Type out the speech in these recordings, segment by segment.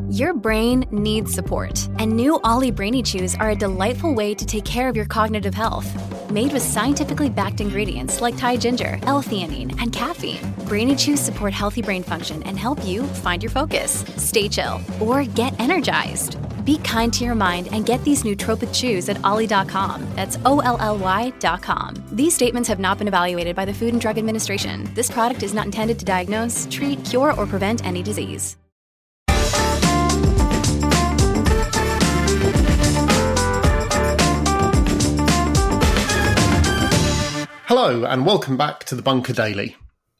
Your brain needs support, and new Ollie Brainy Chews are a delightful way to take care of your cognitive health. Made with scientifically backed ingredients like Thai ginger, L-theanine, and caffeine, Brainy Chews support healthy brain function and help you find your focus, stay chill, or get energized. Be kind to your mind and get these nootropic chews at ollie.com. That's OLLY.com. These statements have not been evaluated by the Food and Drug Administration. This product is not intended to diagnose, treat, cure, or prevent any disease. Hello and welcome back to the Bunker Daily.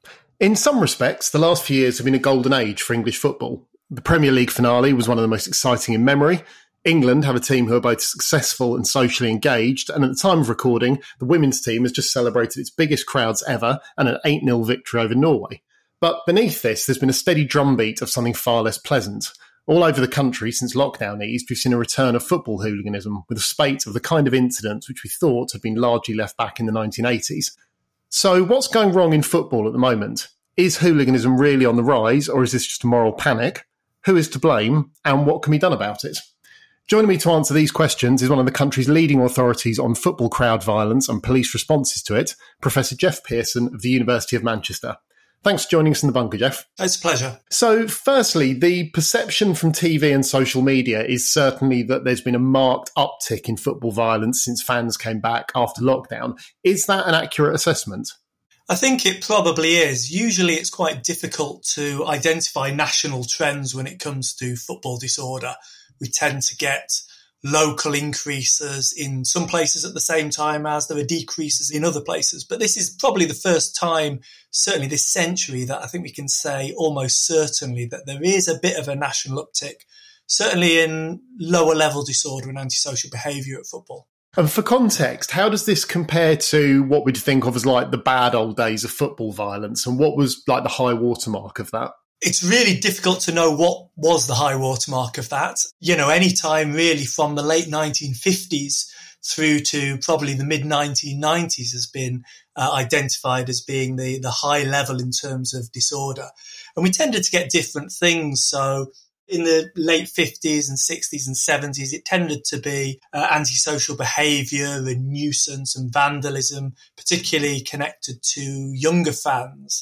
In some respects, the last few years have been a golden age for English football. The Premier League finale was one of the most exciting in memory. England have a team who are both successful and socially engaged, and at the time of recording, the women's team has just celebrated its biggest crowds ever and an 8-0 victory over Norway. But beneath this, there's been a steady drumbeat of something far less pleasant. All over the country since lockdown eased, we've seen a return of football hooliganism with a spate of the kind of incidents which we thought had been largely left back in the 1980s. So what's going wrong in football at the moment? Is hooliganism really on the rise, or is this just a moral panic? Who is to blame, and what can be done about it? Joining me to answer these questions is one of the country's leading authorities on football crowd violence and police responses to it, Professor Geoff Pearson of the University of Manchester. Thanks for joining us in the bunker, Geoff. It's a pleasure. So, firstly, the perception from TV and social media is certainly that there's been a marked uptick in football violence since fans came back after lockdown. Is that an accurate assessment? I think it probably is. Usually it's quite difficult to identify national trends when it comes to football disorder. We tend to get local increases in some places at the same time as there are decreases in other places. But this is probably the first time, certainly this century, that I think we can say almost certainly that there is a bit of a national uptick, certainly in lower level disorder and antisocial behaviour at football. And for context, how does this compare to what we'd think of as like the bad old days of football violence, and what was like the high watermark of that? It's really difficult to know what was the high watermark of that. You know, any time really from the late 1950s through to probably the mid-1990s has been identified as being the high level in terms of disorder. And we tended to get different things. So in the late 50s and 60s and 70s, it tended to be antisocial behaviour and nuisance and vandalism, particularly connected to younger fans.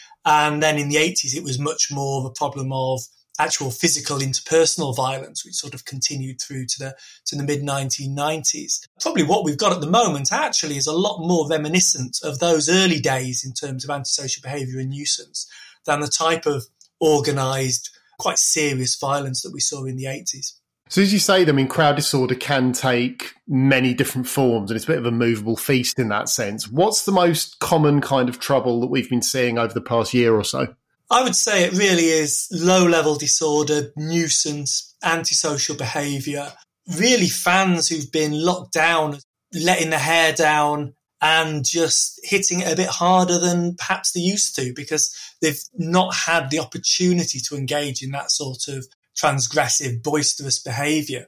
And then in the 80s, it was much more of a problem of actual physical interpersonal violence, which sort of continued through to the mid-1990s. Probably what we've got at the moment actually is a lot more reminiscent of those early days in terms of antisocial behaviour and nuisance than the type of organised, quite serious violence that we saw in the 80s. So as you say, I mean, crowd disorder can take many different forms, and it's a bit of a movable feast in that sense. What's the most common kind of trouble that we've been seeing over the past year or so? I would say it really is low-level disorder, nuisance, antisocial behaviour, really fans who've been locked down, letting their hair down and just hitting it a bit harder than perhaps they used to because they've not had the opportunity to engage in that sort of transgressive, boisterous behaviour.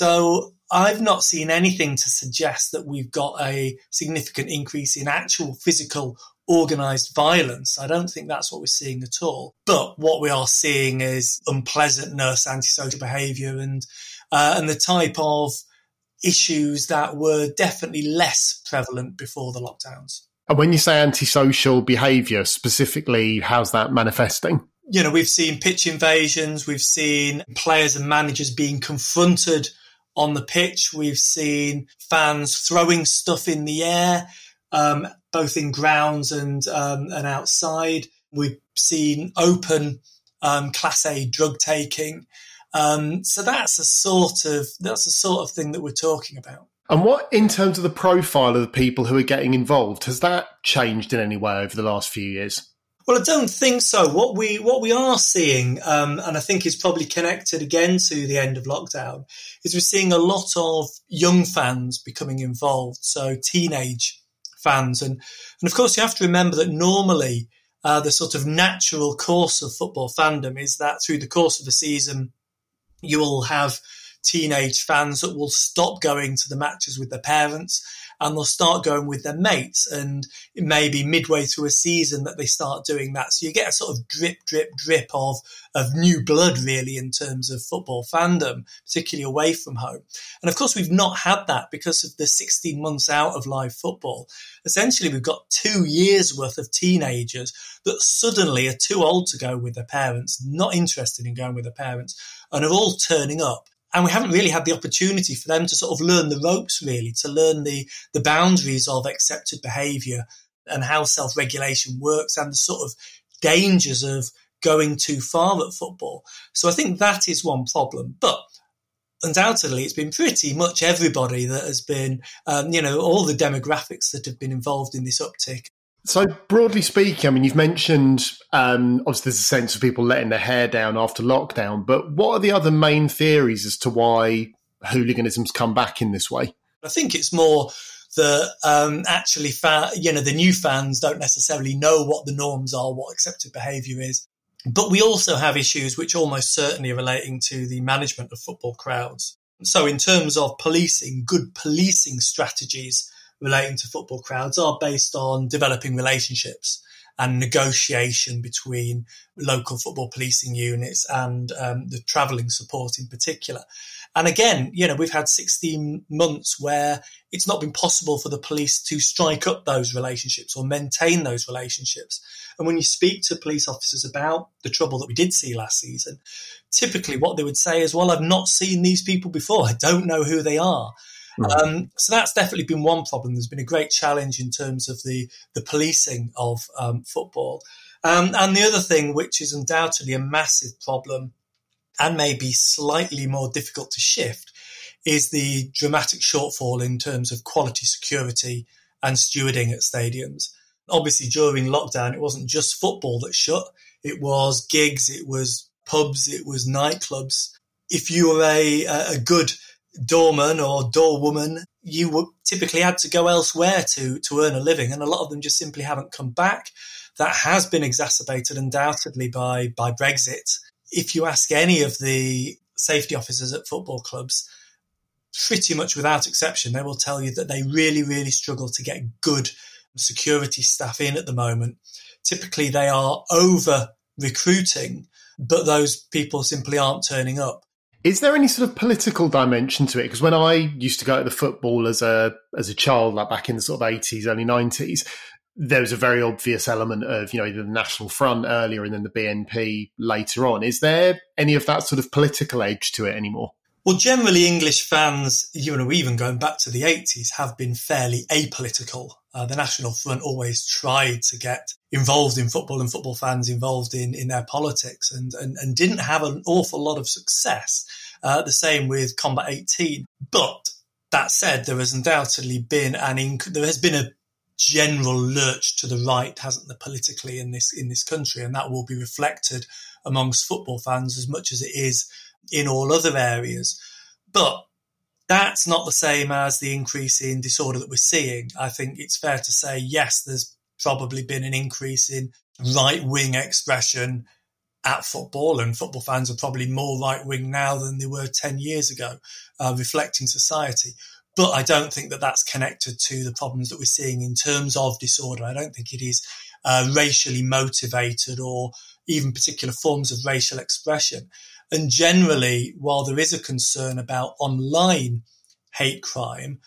So I've not seen anything to suggest that we've got a significant increase in actual physical organised violence. I don't think that's what we're seeing at all. But what we are seeing is unpleasantness, antisocial behaviour and the type of issues that were definitely less prevalent before the lockdowns. And when you say antisocial behaviour, specifically, how's that manifesting? You know, we've seen pitch invasions, we've seen players and managers being confronted on the pitch, we've seen fans throwing stuff in the air, both in grounds and outside. We've seen open Class A drug taking. So that's the sort of thing that we're talking about. And what, in terms of the profile of the people who are getting involved, has that changed in any way over the last few years? Well, I don't think so. What we are seeing, and I think is probably connected again to the end of lockdown, is we're seeing a lot of young fans becoming involved, so teenage fans. And of course, you have to remember that normally the sort of natural course of football fandom is that through the course of the season, you will have teenage fans that will stop going to the matches with their parents and they'll start going with their mates, and it may be midway through a season that they start doing that. So you get a sort of drip of new blood, really, in terms of football fandom, particularly away from home. And of course, we've not had that because of the 16 months out of live football. Essentially, we've got 2 years worth of teenagers that suddenly are too old to go with their parents, not interested in going with their parents, and are all turning up. And we haven't really had the opportunity for them to sort of learn the ropes, really, to learn the boundaries of accepted behaviour and how self-regulation works and the sort of dangers of going too far at football. So I think that is one problem. But undoubtedly, it's been pretty much everybody that has been, all the demographics that have been involved in this uptick. So broadly speaking, I mean, you've mentioned, obviously there's a sense of people letting their hair down after lockdown, but what are the other main theories as to why hooliganism's come back in this way? I think it's more that actually, the new fans don't necessarily know what the norms are, what accepted behaviour is. But we also have issues which almost certainly are relating to the management of football crowds. So in terms of policing, good policing strategies relating to football crowds are based on developing relationships and negotiation between local football policing units and the travelling support in particular. And again, we've had 16 months where it's not been possible for the police to strike up those relationships or maintain those relationships. And when you speak to police officers about the trouble that we did see last season, typically what they would say is, well, I've not seen these people before. I don't know who they are. So that's definitely been one problem. There's been a great challenge in terms of the policing of football. And the other thing, which is undoubtedly a massive problem and maybe slightly more difficult to shift, is the dramatic shortfall in terms of quality security and stewarding at stadiums. Obviously, during lockdown, it wasn't just football that shut. It was gigs, it was pubs, it was nightclubs. If you were a good doorman or doorwoman, you typically had to go elsewhere to earn a living, and a lot of them just simply haven't come back. That has been exacerbated undoubtedly by Brexit. If you ask any of the safety officers at football clubs, pretty much without exception, they will tell you that they really, really struggle to get good security staff in at the moment. Typically, they are over recruiting, but those people simply aren't turning up. Is there any sort of political dimension to it? Because when I used to go to the football as a child, like back in the sort of 80s, early 90s, there was a very obvious element of, either the National Front earlier and then the BNP later on. Is there any of that sort of political edge to it anymore? Well, generally English fans, even going back to the 80s, have been fairly apolitical. The National Front always tried to get involved in football and football fans involved in their politics and didn't have an awful lot of success. The same with Combat 18. But that said, there has undoubtedly been there has been a general lurch to the right, hasn't there, politically in this country, and that will be reflected amongst football fans as much as it is in all other areas. But that's not the same as the increase in disorder that we're seeing. I think it's fair to say, yes, there's probably been an increase in right-wing expression at football, and football fans are probably more right-wing now than they were 10 years ago, reflecting society. But I don't think that that's connected to the problems that we're seeing in terms of disorder. I don't think it is racially motivated or even particular forms of racial expression. And generally, while there is a concern about online hate crime,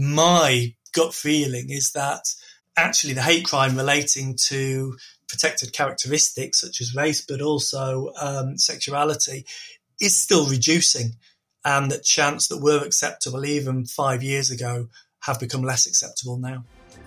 my gut feeling is that actually the hate crime relating to protected characteristics such as race, but also sexuality, is still reducing. And that chants that were acceptable even 5 years ago have become less acceptable now.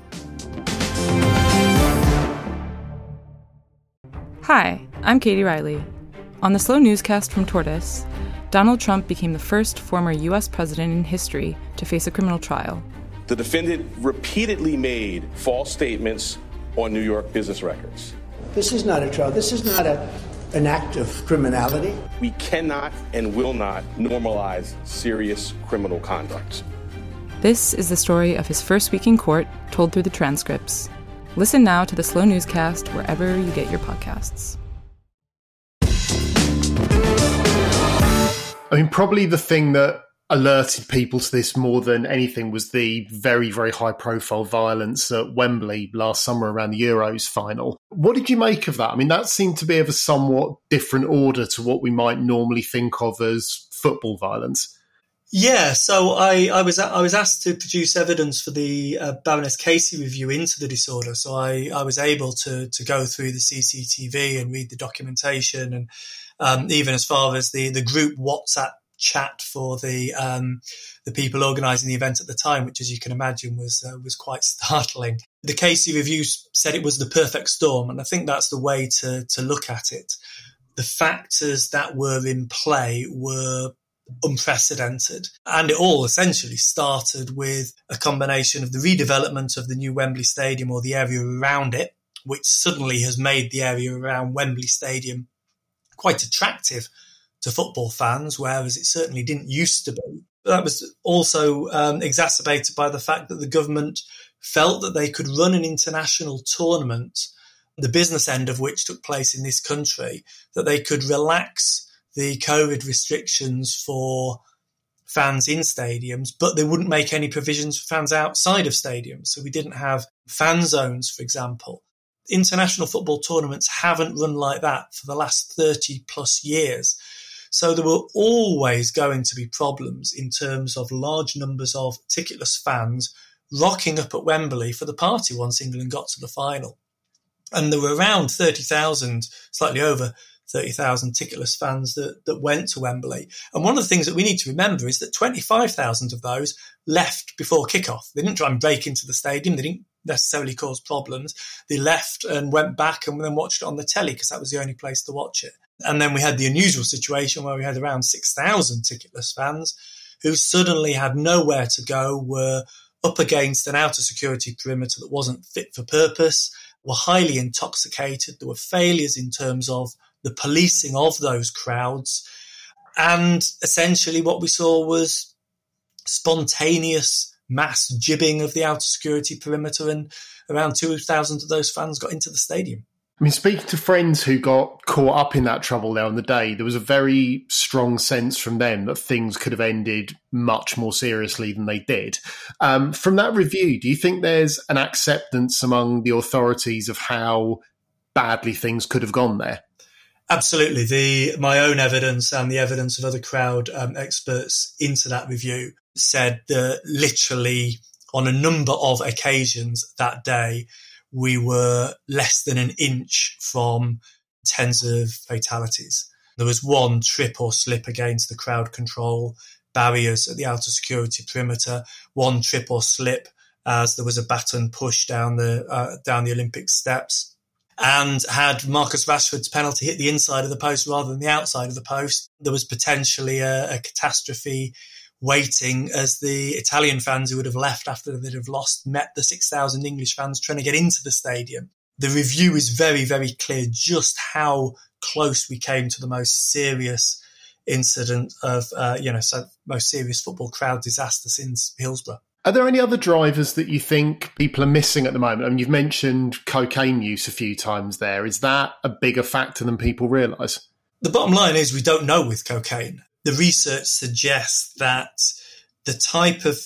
Hi, I'm Katie Riley. On the Slow Newscast from Tortoise, Donald Trump became the first former U.S. president in history to face a criminal trial. The defendant repeatedly made false statements on New York business records. This is not a trial. This is not an act of criminality. We cannot and will not normalize serious criminal conduct. This is the story of his first week in court, told through the transcripts. Listen now to the Slow Newscast wherever you get your podcasts. I mean, probably the thing that alerted people to this more than anything was the very, very high-profile violence at Wembley last summer around the Euros final. What did you make of that? I mean, that seemed to be of a somewhat different order to what we might normally think of as football violence. Yeah, so I was asked to produce evidence for the Baroness Casey review into the disorder. So I was able to go through the CCTV and read the documentation, and even as far as the group WhatsApp chat for the people organising the event at the time, which, as you can imagine, was quite startling. The Casey review said it was the perfect storm, and I think that's the way to look at it. The factors that were in play were unprecedented, and it all essentially started with a combination of the redevelopment of the new Wembley Stadium, or the area around it, which suddenly has made the area around Wembley Stadium quite attractive to football fans, whereas it certainly didn't used to be. But that was also exacerbated by the fact that the government felt that they could run an international tournament, the business end of which took place in this country, that they could relax the COVID restrictions for fans in stadiums, but they wouldn't make any provisions for fans outside of stadiums. So we didn't have fan zones, for example. International football tournaments haven't run like that for the last 30 plus years. So there were always going to be problems in terms of large numbers of ticketless fans rocking up at Wembley for the party once England got to the final. And there were around 30,000, slightly over 30,000 ticketless fans that went to Wembley. And one of the things that we need to remember is that 25,000 of those left before kickoff. They didn't try and break into the stadium. They didn't necessarily cause problems. They left and went back and then watched it on the telly because that was the only place to watch it. And then we had the unusual situation where we had around 6,000 ticketless fans who suddenly had nowhere to go, were up against an outer security perimeter that wasn't fit for purpose, were highly intoxicated. There were failures in terms of the policing of those crowds. And essentially what we saw was spontaneous mass jibbing of the outer security perimeter, and around 2,000 of those fans got into the stadium. I mean, speaking to friends who got caught up in that trouble there on the day, there was a very strong sense from them that things could have ended much more seriously than they did. From that review, do you think there's an acceptance among the authorities of how badly things could have gone there? Absolutely. My own evidence and the evidence of other crowd experts into that review said that literally on a number of occasions that day, we were less than an inch from tens of fatalities. There was one trip or slip against the crowd control barriers at the outer security perimeter, one trip or slip as there was a baton push down the Olympic steps. And had Marcus Rashford's penalty hit the inside of the post rather than the outside of the post, there was potentially a catastrophe waiting as the Italian fans who would have left after they'd have lost met the 6,000 English fans trying to get into the stadium. The review is very, very clear just how close we came to the most serious incident of, most serious football crowd disaster since Hillsborough. Are there any other drivers that you think people are missing at the moment? I mean, you've mentioned cocaine use a few times there. Is that a bigger factor than people realise? The bottom line is we don't know with cocaine. The research suggests that the type of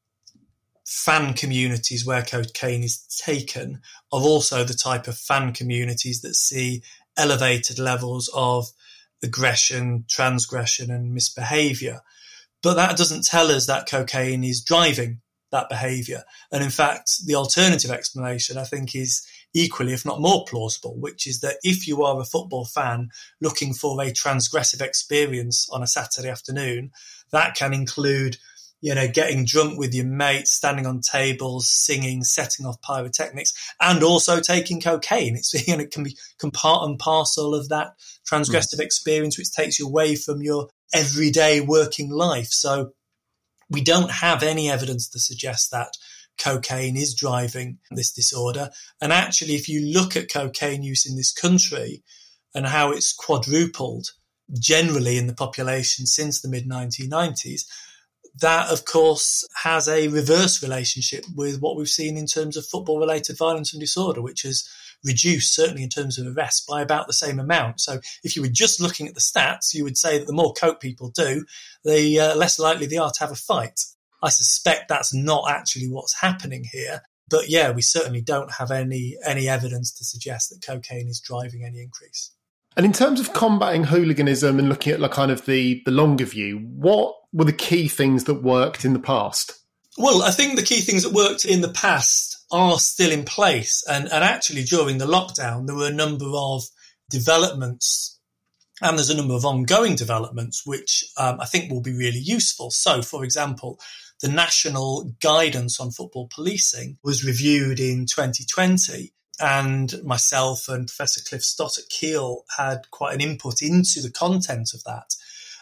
fan communities where cocaine is taken are also the type of fan communities that see elevated levels of aggression, transgression and misbehaviour. But that doesn't tell us that cocaine is driving that behaviour. And in fact, the alternative explanation, I think, is equally, if not more plausible, which is that if you are a football fan looking for a transgressive experience on a Saturday afternoon, that can include, getting drunk with your mates, standing on tables, singing, setting off pyrotechnics, and also taking cocaine. It can be part and parcel of that transgressive experience, which takes you away from your everyday working life. So we don't have any evidence to suggest that cocaine is driving this disorder. And actually, if you look at cocaine use in this country and how it's quadrupled generally in the population since the mid-1990s, that, of course, has a reverse relationship with what we've seen in terms of football-related violence and disorder, which has reduced, certainly in terms of arrests, by about the same amount. So if you were just looking at the stats, you would say that the more coke people do, the less likely they are to have a fight. I suspect that's not actually what's happening here. But yeah, we certainly don't have any evidence to suggest that cocaine is driving any increase. And in terms of combating hooliganism and looking at kind of the longer view, what were the key things that worked in the past? Well, I think the key things that worked in the past are still in place. And actually, during the lockdown, there were a number of developments, and there's a number of ongoing developments, which I think will be really useful. So, for example, the National Guidance on Football Policing was reviewed in 2020. And myself and Professor Cliff Stott at Keele had quite an input into the content of that.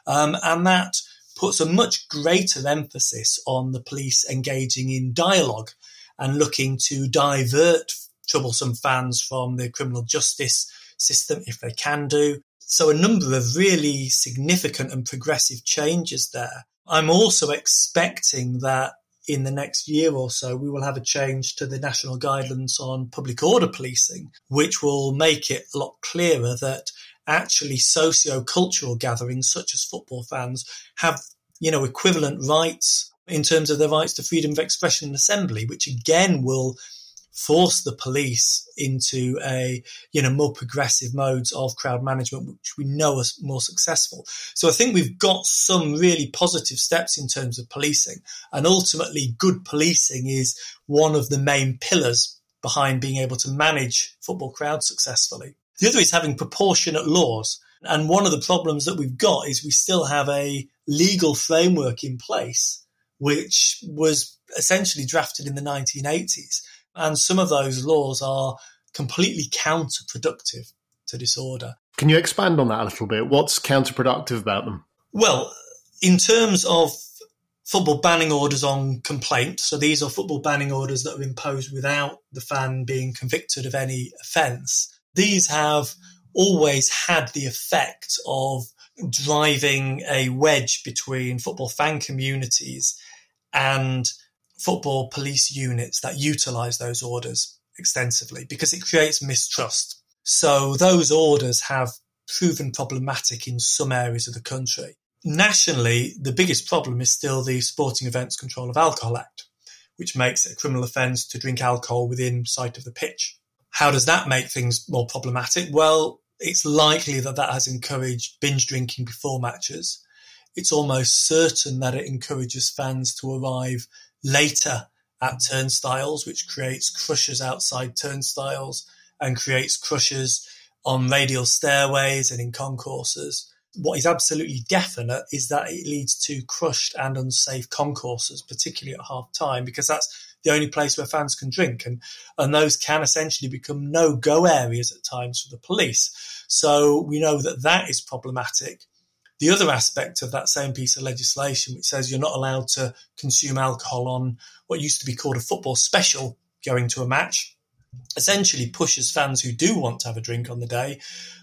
And that puts a much greater emphasis on the police engaging in dialogue and looking to divert troublesome fans from the criminal justice system if they can do. So a number of really significant and progressive changes there. I'm also expecting that in the next year or so, we will have a change to the National Guidance on Public Order Policing, which will make it a lot clearer that actually socio-cultural gatherings such as football fans have, equivalent rights in terms of their rights to freedom of expression and assembly, which again will force the police into more progressive modes of crowd management, which we know are more successful. So I think we've got some really positive steps in terms of policing, and ultimately good policing is one of the main pillars behind being able to manage football crowds successfully. The other is having proportionate laws. And one of the problems that we've got is we still have a legal framework in place, which was essentially drafted in the 1980s. And some of those laws are completely counterproductive to disorder. Can you expand on that a little bit? What's counterproductive about them? Well, in terms of football banning orders on complaint, so these are football banning orders that are imposed without the fan being convicted of any offence, these have always had the effect of driving a wedge between football fan communities and football police units that utilise those orders extensively, because it creates mistrust. So those orders have proven problematic in some areas of the country. Nationally, the biggest problem is still the Sporting Events Control of Alcohol Act, which makes it a criminal offence to drink alcohol within sight of the pitch. How does that make things more problematic? Well, it's likely that has encouraged binge drinking before matches. It's almost certain that it encourages fans to arrive later at turnstiles, which creates crushes outside turnstiles and creates crushes on radial stairways and in concourses. What is absolutely definite is that it leads to crushed and unsafe concourses, particularly at half-time, because that's the only place where fans can drink. And those can essentially become no-go areas at times for the police. So we know that is problematic. The other aspect of that same piece of legislation, which says you're not allowed to consume alcohol on what used to be called a football special going to a match, essentially pushes fans who do want to have a drink on the day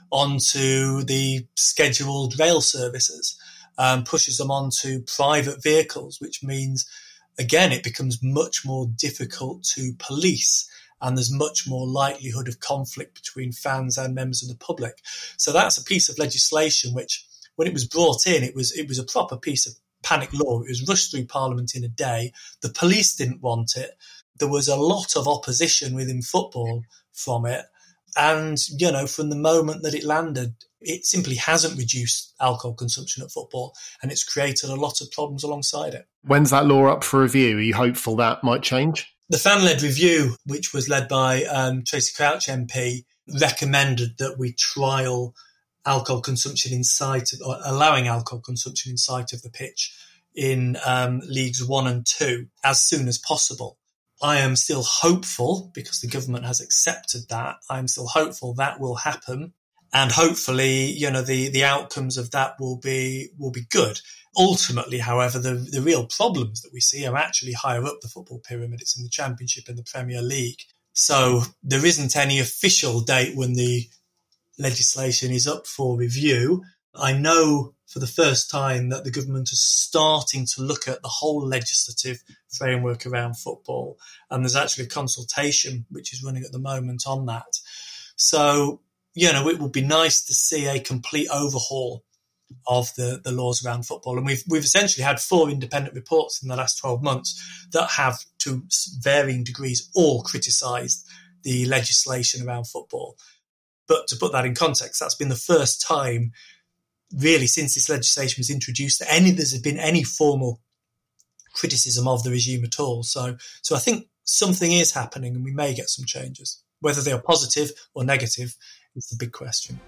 onto the scheduled rail services, pushes them onto private vehicles, which means, again, it becomes much more difficult to police, and there's much more likelihood of conflict between fans and members of the public. So that's a piece of legislation which, when it was brought in, it was a proper piece of panic law. It was rushed through Parliament in a day. The police didn't want it. There was a lot of opposition within football from it. And, from the moment that it landed, it simply hasn't reduced alcohol consumption at football, and it's created a lot of problems alongside it. When's that law up for review? Are you hopeful that might change? The fan-led review, which was led by Tracy Crouch MP, recommended that we trial alcohol consumption in sight, or allowing alcohol consumption in sight of the pitch in Leagues 1 and 2 as soon as possible. I am still hopeful, because the government has accepted that, I'm still hopeful that will happen. And hopefully, the outcomes of that will be good. Ultimately, however, the real problems that we see are actually higher up the football pyramid. It's in the Championship and the Premier League. So there isn't any official date when the legislation is up for review. I know for the first time that the government is starting to look at the whole legislative framework around football, and there's actually a consultation which is running at the moment on that. So, it would be nice to see a complete overhaul of the laws around football. And we've essentially had 4 independent reports in the last 12 months that have, to varying degrees, all criticised the legislation around football. But to put that in context, that's been the first time, really, since this legislation was introduced, that there's been any formal criticism of the regime at all. So I think something is happening, and we may get some changes. Whether they are positive or negative is the big question.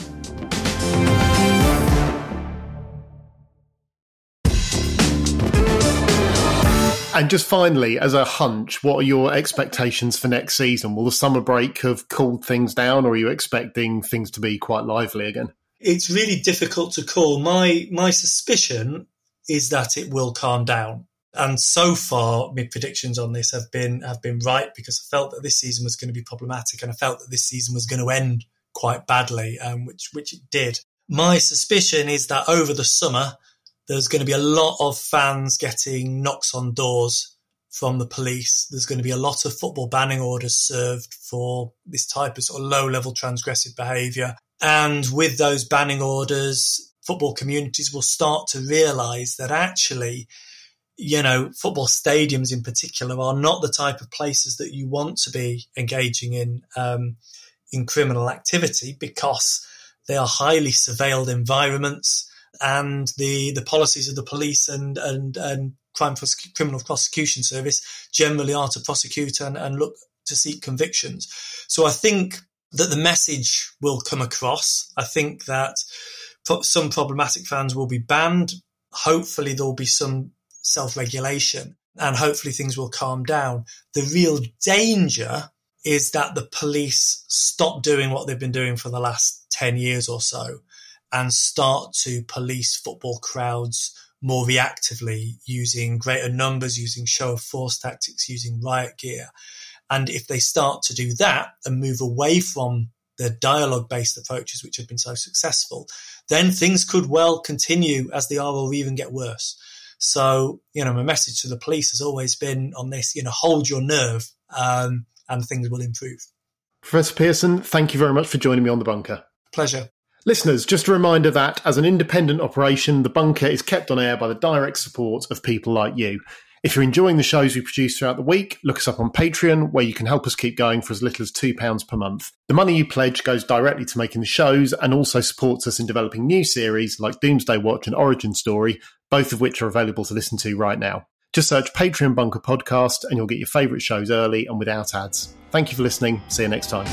And just finally, as a hunch, what are your expectations for next season? Will the summer break have cooled things down, or are you expecting things to be quite lively again? It's really difficult to call. My suspicion is that it will calm down. And so far, my predictions on this have been right, because I felt that this season was going to be problematic, and I felt that this season was going to end quite badly, which it did. My suspicion is that over the summer, there's going to be a lot of fans getting knocks on doors from the police. There's going to be a lot of football banning orders served for this type of sort of low-level transgressive behaviour. And with those banning orders, football communities will start to realise that actually, football stadiums in particular are not the type of places that you want to be engaging in criminal activity, because they are highly surveilled environments. And the policies of the police and criminal prosecution service generally are to prosecute and look to seek convictions. So I think that the message will come across. I think that some problematic fans will be banned. Hopefully there will be some self-regulation, and hopefully things will calm down. The real danger is that the police stop doing what they've been doing for the last 10 years or so, and start to police football crowds more reactively, using greater numbers, using show of force tactics, using riot gear. And if they start to do that and move away from the dialogue-based approaches which have been so successful, then things could well continue as they are, or even get worse. So, my message to the police has always been on this, hold your nerve, and things will improve. Professor Pearson, thank you very much for joining me on The Bunker. Pleasure. Listeners, just a reminder that as an independent operation, The Bunker is kept on air by the direct support of people like you. If you're enjoying the shows we produce throughout the week, look us up on Patreon, where you can help us keep going for as little as £2 per month. The money you pledge goes directly to making the shows, and also supports us in developing new series like Doomsday Watch and Origin Story, both of which are available to listen to right now. Just search Patreon Bunker Podcast and you'll get your favourite shows early and without ads. Thank you for listening. See you next time.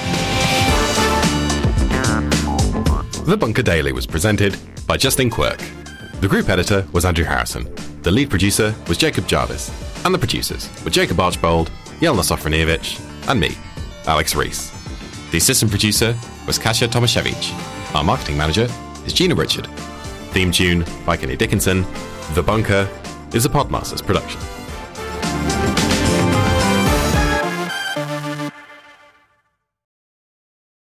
The Bunker Daily was presented by Justin Quirk. The group editor was Andrew Harrison. The lead producer was Jacob Jarvis. And the producers were Jacob Archbold, Jelena Sofronievich, and me, Alex Rees. The assistant producer was Kasia Tomaszewicz. Our marketing manager is Gina Richard. Theme tune by Kenny Dickinson. The Bunker is a Podmasters production.